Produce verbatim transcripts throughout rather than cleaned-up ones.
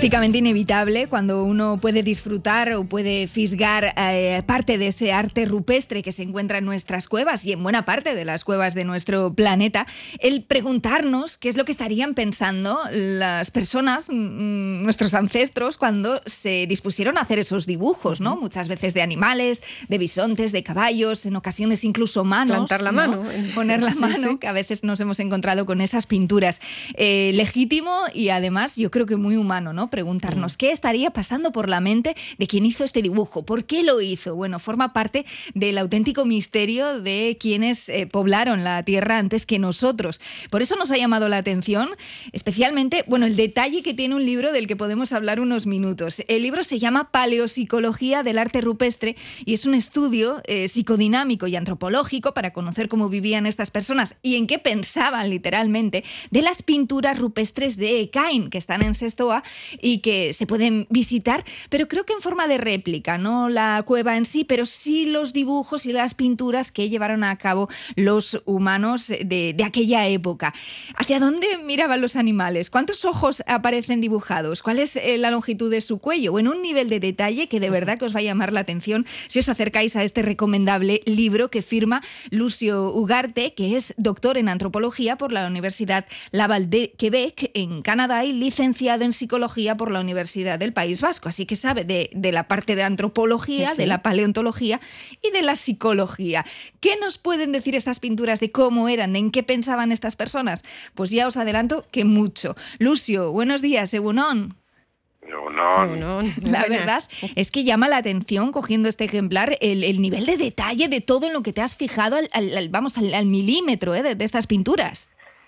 prácticamente inevitable cuando uno puede disfrutar o puede fisgar eh, parte de ese arte rupestre que se encuentra en nuestras cuevas y en buena parte de las cuevas de nuestro planeta, el preguntarnos qué es lo que estarían pensando las personas, mm, nuestros ancestros, cuando se dispusieron a hacer esos dibujos, ¿no? Muchas veces de animales, de bisontes, de caballos, en ocasiones incluso manos. Plantar la ¿no? mano. Poner la Sí, mano, sí. que a veces nos hemos encontrado con esas pinturas. Eh, legítimo y además yo creo que muy humano, ¿no? Preguntarnos mm. qué estaría pasando por la mente de quien hizo este dibujo, por qué lo hizo. Bueno, forma parte del auténtico misterio de quienes eh, poblaron la Tierra antes que nosotros. Por eso nos ha llamado la atención, especialmente, bueno, el detalle que tiene un libro del que podemos hablar unos minutos. El libro se llama Paleopsicología del arte rupestre y es un estudio eh, psicodinámico y antropológico para conocer cómo vivían estas personas y en qué pensaban literalmente de las pinturas rupestres de Caín, que están en Sestoa y que se pueden visitar, pero creo que en forma de réplica, no la cueva en sí, pero sí los dibujos y las pinturas que llevaron a cabo los humanos de, de aquella época. ¿Hacia dónde miraban los animales? ¿Cuántos ojos aparecen dibujados? ¿Cuál es eh, la longitud de su cuello? Bueno, un nivel de detalle que de verdad que os va a llamar la atención si os acercáis a este recomendable libro que firma Lucio Ugarte, que es doctor en antropología por la Universidad Laval de Quebec en Canadá y licenciado en psicología por la Universidad del País Vasco. Así que sabe de, de la parte de antropología, sí, sí. de la paleontología y de la psicología. ¿Qué nos pueden decir estas pinturas de cómo eran, de en qué pensaban estas personas? Pues ya os adelanto que mucho. Lucio, buenos días, Egunon. No, no. No, no. La verdad es que llama la atención, cogiendo este ejemplar, el, el nivel de detalle de todo en lo que te has fijado, al, al, al, vamos, al, al milímetro ¿eh? de, de estas pinturas.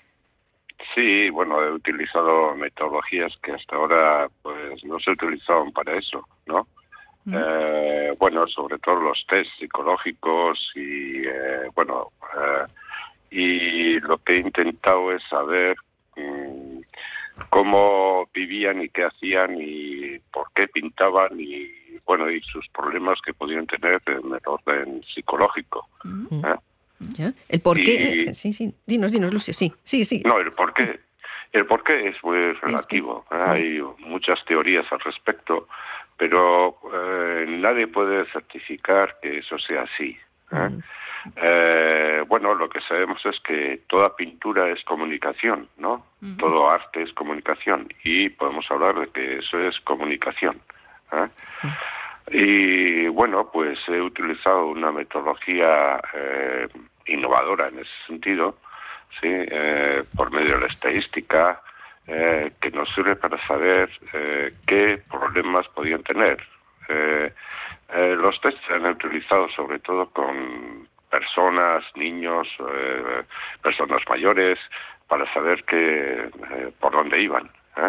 Sí, bueno, he utilizado metodologías que hasta ahora pues no se utilizaban para eso, ¿no? Mm. Eh, bueno, sobre todo los test psicológicos y, eh, bueno, eh, y lo que he intentado es saber mmm, cómo vivían y qué hacían y por qué pintaban y, bueno, y sus problemas que podían tener en el orden psicológico. Mm. ¿eh? ¿Ya? ¿El por qué? Y, sí, sí. Dinos, dinos, Lucio, sí. Sí, sí. No, el por qué. El por qué es muy relativo. Es que es, sí. Hay muchas teorías al respecto, pero eh, nadie puede certificar que eso sea así. ¿eh? Mm. Eh, bueno, lo que sabemos es que toda pintura es comunicación, ¿no? Mm. Todo arte es comunicación y podemos hablar de que eso es comunicación. ¿eh? Mm. Y bueno, pues he utilizado una metodología eh, innovadora en ese sentido, sí, eh, por medio de la estadística, eh, que nos sirve para saber eh, qué problemas podían tener. Eh, eh, los tests se han utilizado sobre todo con personas, niños, eh, personas mayores, para saber que, eh, por dónde iban. ¿eh?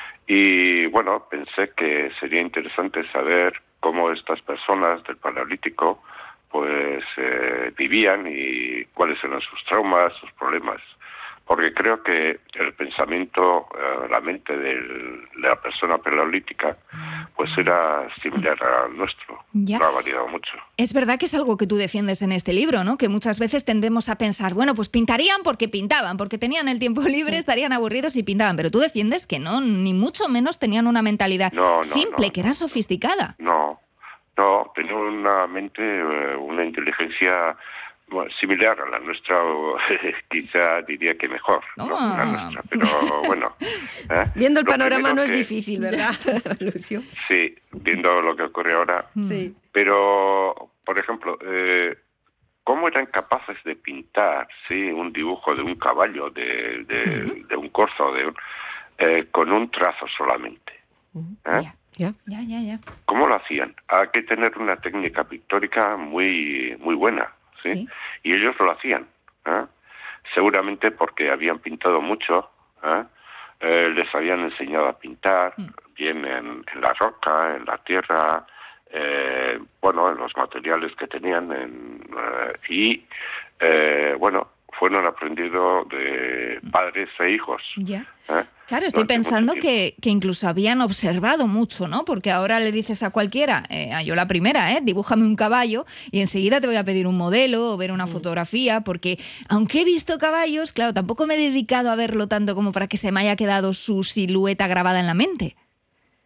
Y bueno, pensé que sería interesante saber cómo estas personas del Paleolítico pues eh, vivían y cuáles eran sus traumas, sus problemas. Porque creo que el pensamiento, eh, la mente del, de la persona paleolítica, pues era similar al nuestro. Ya. No ha variado mucho. Es verdad que es algo que tú defiendes en este libro, ¿no? Que muchas veces tendemos a pensar, bueno, pues pintarían porque pintaban, porque tenían el tiempo libre, estarían aburridos y pintaban. Pero tú defiendes que no, ni mucho menos tenían una mentalidad no, no, simple, no, que era sofisticada. No, no, tenían una mente, una inteligencia bueno, similar a la nuestra, o quizá diría que mejor, ¿no? Oh. La nuestra, pero bueno. ¿eh? Viendo el Lo panorama no que, es difícil, ¿verdad, Lucio? Sí, viendo lo que ocurre ahora. Sí. Pero, por ejemplo, eh, ¿cómo eran capaces de pintar, sí, un dibujo de un caballo, de, de, uh-huh. de un corzo, de un, eh, con un trazo solamente? ¿eh? Yeah. Ya, ya, ya, ya. ¿Cómo lo hacían? Hay que tener una técnica pictórica muy, muy buena. ¿Sí? ¿Sí? Y ellos lo hacían, ¿eh? seguramente porque habían pintado mucho, ¿eh? Eh, les habían enseñado a pintar, mm. bien en, en la roca, en la tierra, eh, bueno, en los materiales que tenían, en, eh, y eh, bueno, fueron aprendidos de padres e hijos. Ya. ¿eh? Claro, estoy pensando que, que incluso habían observado mucho, ¿no? Porque ahora le dices a cualquiera, eh, yo la primera, ¿eh? dibújame un caballo y enseguida te voy a pedir un modelo o ver una mm. fotografía, porque aunque he visto caballos, claro, tampoco me he dedicado a verlo tanto como para que se me haya quedado su silueta grabada en la mente.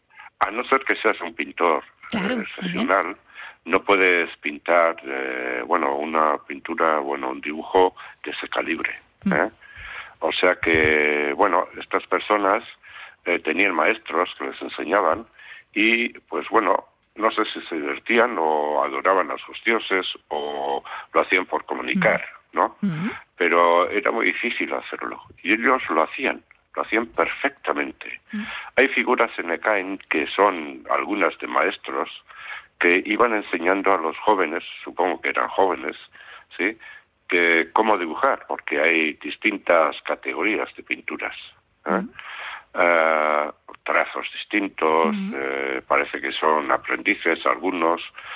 a no ser que seas un pintor claro, eh, excepcional, no puedes pintar, eh, bueno, una pintura, bueno, un dibujo de ese calibre. ¿eh? O sea que, bueno, estas personas eh, tenían maestros que les enseñaban y, pues bueno, no sé si se divertían o adoraban a sus dioses o lo hacían por comunicar, ¿no? Uh-huh. Pero era muy difícil hacerlo y ellos lo hacían, lo hacían perfectamente. Uh-huh. Hay figuras en Ekain que son algunas de maestros que iban enseñando a los jóvenes, supongo que eran jóvenes, ¿sí?, que cómo dibujar, porque hay distintas categorías de pinturas. ¿eh? Uh-huh. Uh, trazos distintos, uh-huh. eh, parece que son aprendices algunos,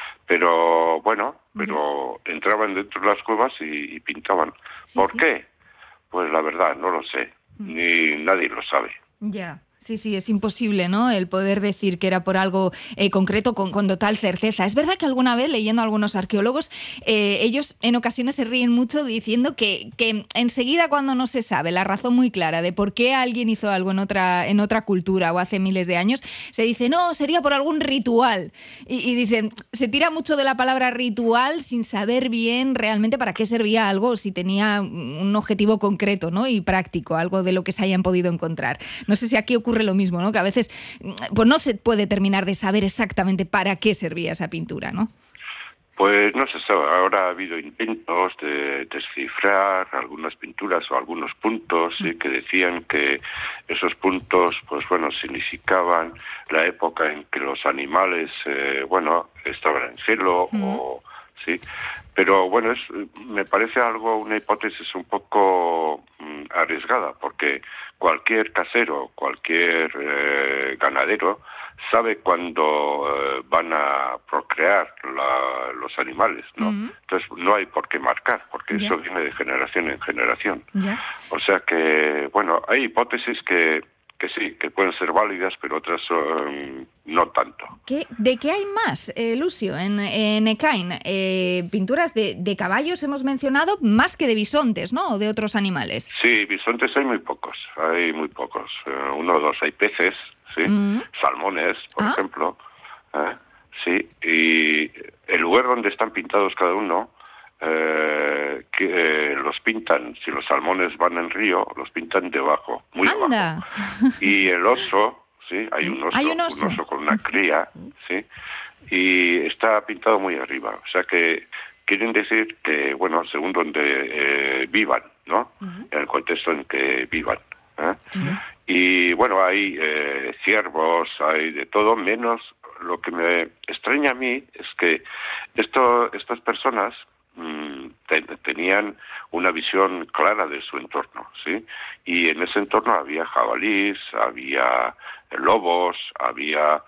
pero bueno, pero yeah. entraban dentro de las cuevas y, y pintaban. Sí, ¿Por sí. qué? Pues la verdad, no lo sé, uh-huh. ni nadie lo sabe. Ya. Yeah. Sí, sí, es imposible, ¿no?, el poder decir que era por algo eh, concreto con, con total certeza. Es verdad que alguna vez, leyendo a algunos arqueólogos, eh, ellos en ocasiones se ríen mucho diciendo que, que enseguida cuando no se sabe la razón muy clara de por qué alguien hizo algo en otra, en otra cultura o hace miles de años, se dice, no, sería por algún ritual. Y, y dicen, se tira mucho de la palabra ritual sin saber bien realmente para qué servía algo, si tenía un objetivo concreto, ¿no?, y práctico, algo de lo que se hayan podido encontrar. No sé si aquí ocurre lo mismo, ¿no?, que a veces pues no se puede terminar de saber exactamente para qué servía esa pintura, ¿no? Pues no se sabe. Ahora ha habido intentos de descifrar algunas pinturas o algunos puntos ¿sí? que decían que esos puntos, pues bueno, significaban la época en que los animales, eh, bueno, estaban en celo mm. o sí. Pero bueno, es, me parece algo, una hipótesis un poco mm, arriesgada, porque cualquier casero, cualquier eh, ganadero sabe cuándo eh, van a procrear la, los animales, ¿no? Uh-huh. Entonces no hay por qué marcar, porque yeah. eso viene de generación en generación. Yeah. O sea que, bueno, hay hipótesis que que sí, que pueden ser válidas, pero otras um, no tanto. ¿Qué, ¿De qué hay más, eh, Lucio, en, en Ekain? Eh, pinturas de, de caballos hemos mencionado, más que de bisontes, ¿no?, o de otros animales. Sí, bisontes hay muy pocos, hay muy pocos. Uh, uno o dos, hay peces, sí, mm. salmones, por ah. ejemplo. ¿eh? Sí, y el lugar donde están pintados cada uno, Eh, que eh, los pintan, si los salmones van en río, los pintan debajo, muy ¡Anda! abajo. Y el oso, sí, hay un oso, ¿Hay un oso? un oso con una cría, sí, y está pintado muy arriba. O sea que quieren decir que, bueno, según donde eh, vivan, ¿no? Uh-huh. En el contexto en que vivan. ¿eh? Uh-huh. Y bueno, hay eh, ciervos, hay de todo, menos lo que me extraña a mí es que esto, estas personas tenían una visión clara de su entorno, ¿sí? Y en ese entorno había jabalís, había lobos, había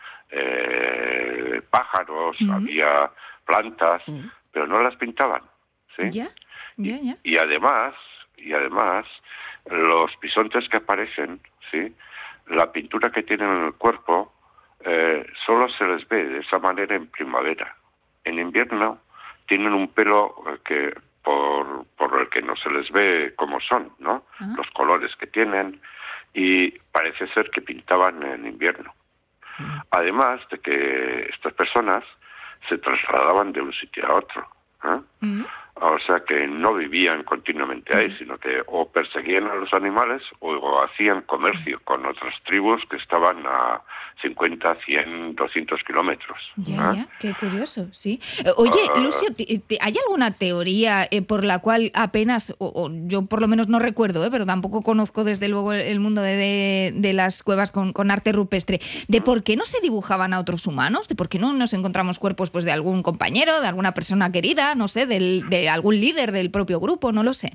eh, pájaros, uh-huh. había plantas, uh-huh. pero no las pintaban, ¿sí? Yeah. Yeah, yeah. Y, y además, y además, los bisontes que aparecen, ¿sí?, la pintura que tienen en el cuerpo eh, solo se les ve de esa manera en primavera. En invierno tienen un pelo que por, por el que no se les ve como son, ¿no? Uh-huh. Los colores que tienen, y parece ser que pintaban en invierno. Uh-huh. Además de que estas personas se trasladaban de un sitio a otro, ¿eh? Uh-huh. O sea que no vivían continuamente ahí, sino que o perseguían a los animales o hacían comercio con otras tribus que estaban a cincuenta, cien, doscientos kilómetros. Ya, ¿eh? ya, qué curioso, sí. Oye, uh, Lucio, ¿hay alguna teoría eh, por la cual apenas, o, o yo por lo menos no recuerdo, eh, pero tampoco conozco desde luego el mundo de, de, de las cuevas con, con arte rupestre, de por qué no se dibujaban a otros humanos? ¿De por qué no nos encontramos cuerpos pues de algún compañero, de alguna persona querida, no sé, del, de algún líder del propio grupo? No lo sé.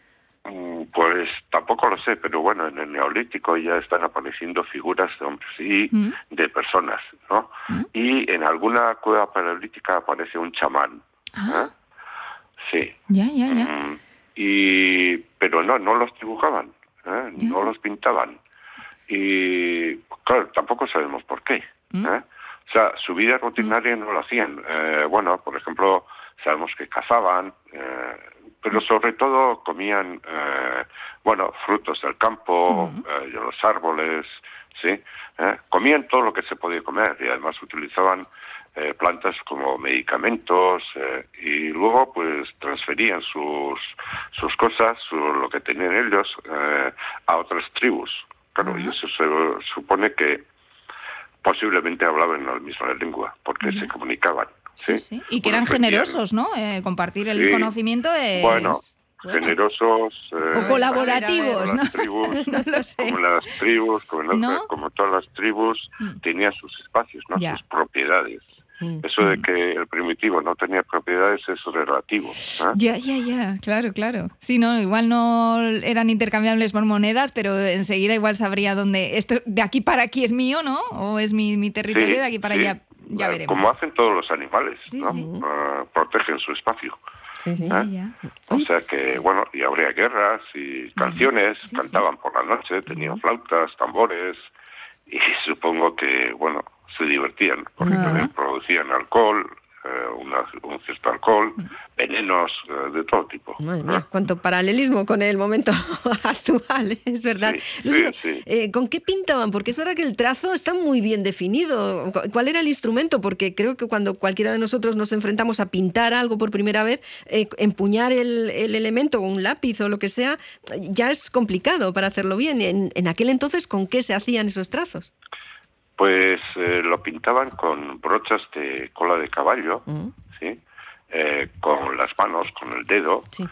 Pues tampoco lo sé, pero bueno, en el Neolítico ya están apareciendo figuras de hombres y ¿Mm? de personas, ¿no? ¿Mm? Y en alguna cueva paleolítica aparece un chamán. Ah. ¿eh? Sí. Ya, ya, ya. Mm, y, pero no, no los dibujaban, ¿eh? no los pintaban. Y claro, tampoco sabemos por qué. ¿Mm? ¿eh? O sea, su vida rutinaria no lo hacían. Eh, bueno, por ejemplo, sabemos que cazaban, eh, pero sobre todo comían, eh, bueno, frutos del campo, uh-huh. eh, de los árboles, ¿sí? ¿Eh? comían todo lo que se podía comer y además utilizaban eh, plantas como medicamentos eh, y luego pues transferían sus sus cosas, su, lo que tenían ellos, eh, a otras tribus. Claro, uh-huh. y eso se supone que posiblemente hablaban la misma lengua, porque uh-huh. se comunicaban. Sí, sí, sí. Y que eran generosos, ¿no? Eh, compartir el sí. conocimiento es... Bueno, bueno. generosos... Eh, o colaborativos, como ¿no? Las tribus, no lo sé. Como las tribus, como, ¿no? las, como todas las tribus, mm. tenían sus espacios, ¿no? Sus propiedades. Mm. Eso de que el primitivo no tenía propiedades es relativo. ¿eh? Ya, ya, ya, claro, claro. Sí, no, igual no eran intercambiables por monedas, pero enseguida igual sabría dónde... Esto de aquí para aquí es mío, ¿no? O es mi, mi territorio, sí, de aquí para sí. allá ya veremos. Como hacen todos los animales, sí, ¿no? Sí. Uh, protegen su espacio. Sí, sí, ¿eh? ya, ya. O sea que, bueno, y habría guerras y canciones, sí, cantaban sí. por la noche, tenían uh-huh. flautas, tambores, y supongo que, bueno, se divertían, porque uh-huh. también producían alcohol, eh, una, un cierto alcohol, uh-huh. venenos eh, de todo tipo. Madre mía, ¿eh? Cuánto paralelismo con el momento actual, es verdad. Sí, Lucio, sí, sí. Eh, ¿con qué pintaban? Porque es verdad que el trazo está muy bien definido. ¿Cuál era el instrumento? Porque creo que cuando cualquiera de nosotros nos enfrentamos a pintar algo por primera vez, eh, empuñar el, el elemento, un lápiz o lo que sea, ya es complicado para hacerlo bien. En, en aquel entonces, ¿con qué se hacían esos trazos? Pues eh, lo pintaban con brochas de cola de caballo, uh-huh. ¿sí? Eh, con las manos, con el dedo, sí.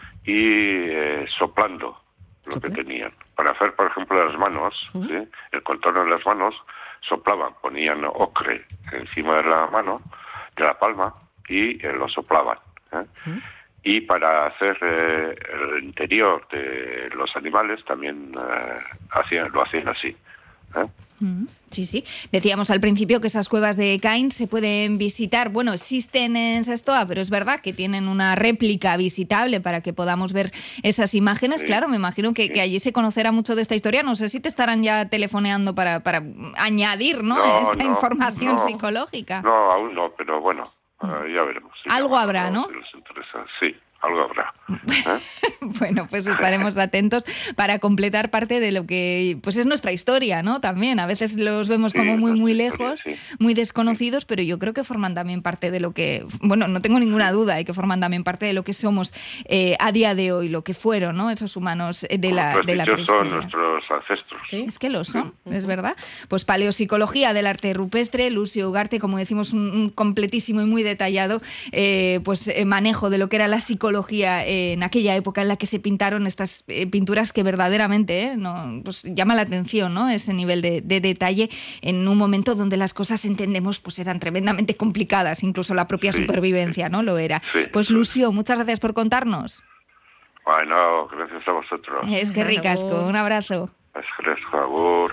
y eh, soplando lo ¿Sople? que tenían. Para hacer, por ejemplo, las manos, uh-huh. ¿sí? el contorno de las manos, soplaban, ponían ocre encima de la mano, de la palma, y eh, lo soplaban. ¿eh? Uh-huh. Y para hacer eh, el interior de los animales también eh, hacían, lo hacían así. ¿eh? Sí, sí. Decíamos al principio que esas cuevas de Caín se pueden visitar. Bueno, existen en Sestoa, pero es verdad que tienen una réplica visitable para que podamos ver esas imágenes. Sí. Claro, me imagino que, sí. que allí se conocerá mucho de esta historia. No sé si te estarán ya telefoneando para, para añadir, ¿no? no esta no, información no, psicológica. No, aún no, pero bueno, uh, ya veremos. Sí, algo habrá, ¿no? Si les interesa, sí. Algo habrá. ¿Eh? Bueno, pues estaremos atentos para completar parte de lo que pues es nuestra historia, ¿no? También, a veces los vemos sí, como muy, muy lejos, historia, sí. muy desconocidos, sí. pero yo creo que forman también parte de lo que, bueno, no tengo ninguna duda de que forman también parte de lo que somos eh, a día de hoy, lo que fueron, ¿no? Esos humanos de la, de la prehistoria. Son nuestros ancestros. ¿Sí? Es que lo son, sí. es verdad. Pues paleopsicología del arte rupestre, Lucio Ugarte, como decimos, un, un completísimo y muy detallado eh, pues eh, manejo de lo que era la psicología en aquella época en la que se pintaron estas eh, pinturas que verdaderamente eh, no, pues llama la atención, ¿no? Ese nivel de, de detalle en un momento donde las cosas, entendemos, pues eran tremendamente complicadas, incluso la propia sí, supervivencia, ¿no? Lo era. Sí, pues Lucio, muchas gracias por contarnos. Bueno, gracias a vosotros. Es que ricasco, un abrazo. Es que ricasco,